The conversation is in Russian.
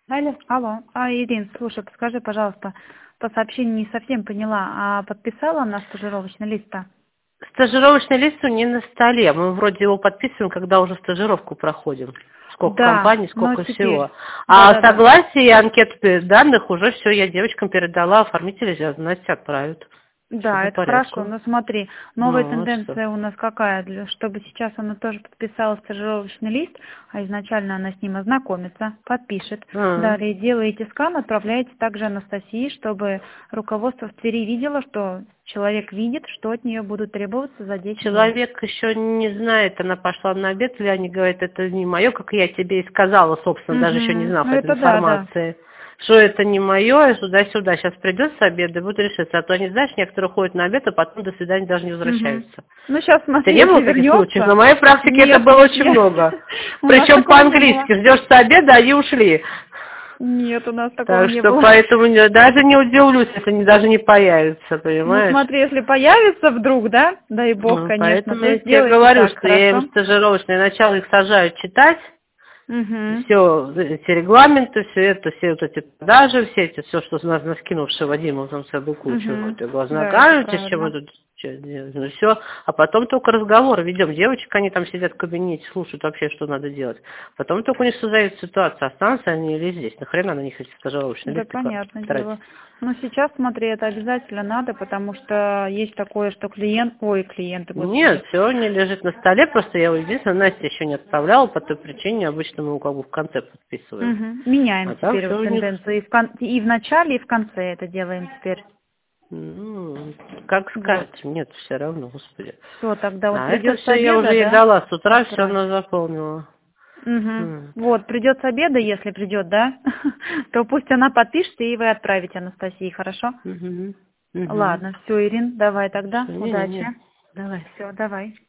Алло, алло. Ирин, слушай, подскажи, пожалуйста, по сообщению не совсем поняла, а подписала она стажировочный лист-то? Стажировочный лист у нее на столе. Мы вроде его подписываем, когда уже стажировку проходим. Сколько Да, компаний, но сколько теперь. всего. А Да. согласие и анкету данных уже все, я девочкам передала, оформители сейчас, Настя отправят. Все Да, по это хорошо, порядку. но смотри, новая Ну, вот что. тенденция у нас какая? Чтобы сейчас она тоже подписала стажировочный лист, а изначально она с ним ознакомится, подпишет. Далее делаете скан, отправляете также Анастасии, чтобы руководство в Твери видело, что человек видит, что от нее будут требоваться за 10 дней. Человек еще не знает, она пошла на обед, или они говорят, это не мое, как я тебе и сказала, собственно, даже еще не знав Ну этой это да. информации. Что это не мое, и туда-сюда. Сейчас придет с обеда и будет решиться. А то они, знаешь, некоторые ходят на обед, а потом до свидания даже не возвращаются. Ну сейчас У тебя смотри, не было если таких вернется. случаев? На моей практике это Нет, было очень много. У нас Причем такого не было. по-английски. Ждешь с обеда, они ушли. Нет, у нас такого Так не что было. поэтому даже не удивлюсь, если они даже не появятся, Ну понимаешь? смотри, если появится вдруг, да, дай бог, Ну, конечно, поэтому то я тебе сделайте говорю, так, что я им хорошо? стажировочные начало их сажаю читать, Угу. все эти регламенты, все это, все вот эти продажи, все эти, все, что нас наскинувший Вадим, он там целую кучу, вот, вы Да, это ознакомитесь, чем вы правильно. тут ну все, а потом только разговоры ведем. Девочек, они там сидят в кабинете, слушают вообще, что надо делать. Потом только у них создается ситуация, останутся они или здесь. Нахрена на них эти стажировочные Да, листы понятное тратить? дело. Но сейчас, смотри, это обязательно надо, потому что есть такое, что клиенты, господи. Нет, все не лежит на столе, просто я его единственное, Настя еще не отправляла, по той причине обычно мы его как бы в конце подписываем. Меняем А там теперь все вот у них, тенденцию. И в начале, и в конце это делаем теперь. ну, как Вот. скажете, нет, все равно, господи. Все, тогда вот А это придет с все я уже обеда, ей да? дала, с утра все Отправь. она заполнила. М. Вот, придет с обеда, если придет, да? То пусть она подпишет, и вы отправите Анастасии, хорошо? Мгм. Мгм. Ладно, все, Ирин, давай тогда, Всё, удачи. не-не-не, давай. Все, давай.